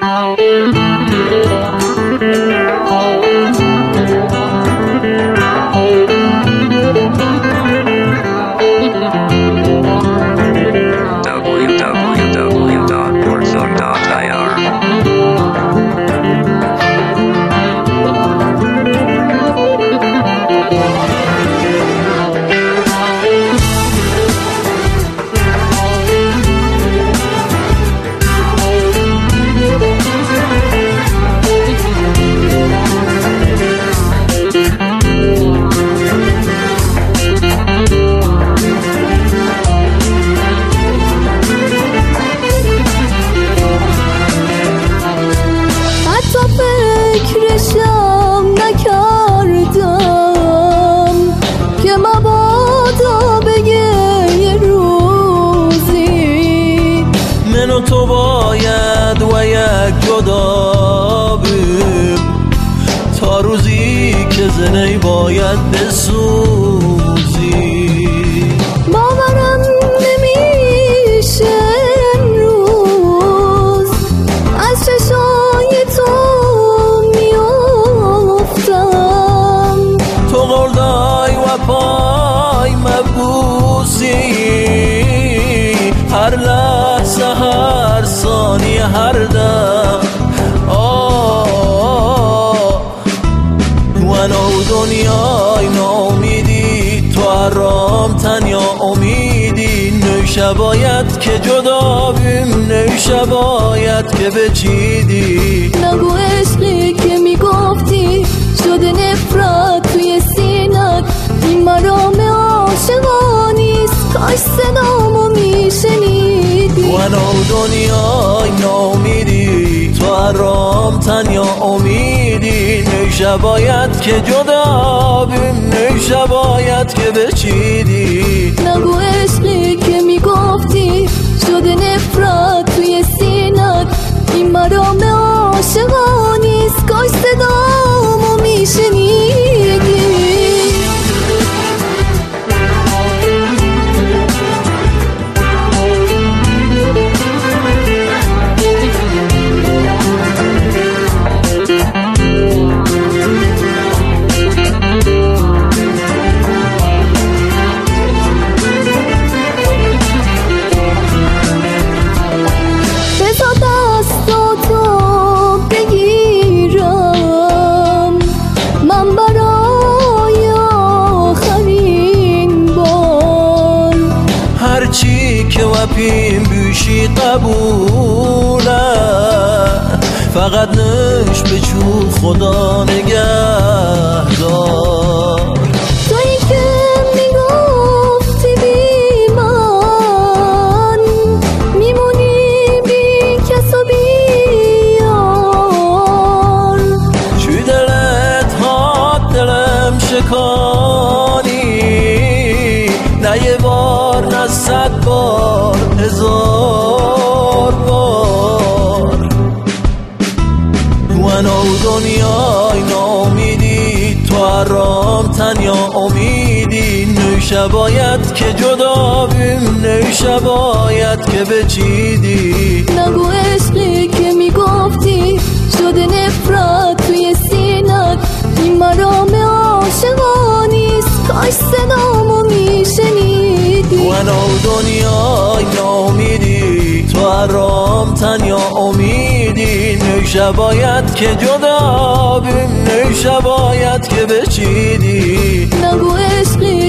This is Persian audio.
تو باید و یک جدا بیم تا روزی که زنی باید بسوزی. باورم نمیشه امروز از چشای تو میافتم. تو قردای و پای مبوسی هر لحظه هر ثانیه هر دم. منو دنیای نامیدی تو حرام تنیا امیدی. نوشه باید که جدا بیم نوشه باید که بچیدی. نگو عشقی که میگفتی شده نفرت توی سینت. این مرام عاشقانیست کاش صدامو میشنیدی. منو دنیای نامیدی تو حرام تنیا امیدی. نوشه باید که جدا بیم نوشه باید که بچیدی. نگو عشقی که میگفتی شده نفرت توی سینت. این مرام عاشقانیست کاش صدامو میشنیدی. هرچی که وپیم بیشی قبوله فقط نش بچو خدا نگهدار. تویی که میگفتی بی من میمونی بی کس و بی یار. چوی دلت ها دلم شکانی نه یه بار نه 100 بار 1000 بار. منو دنیای نامیدی تو حرام تنیا امیدی. نوشه باید که جدا بیم نوشه باید که بچیدی. نگو عشقی که میگفتی شده نفرت توی سینت. این مرام عاشقانیست کاش صدامو میشنیدی. منو دنیای نامیدی تو حرام تنیا امیدی. نوشه باید که جدا بیم نوشه باید که بچیدی. نگو عشقی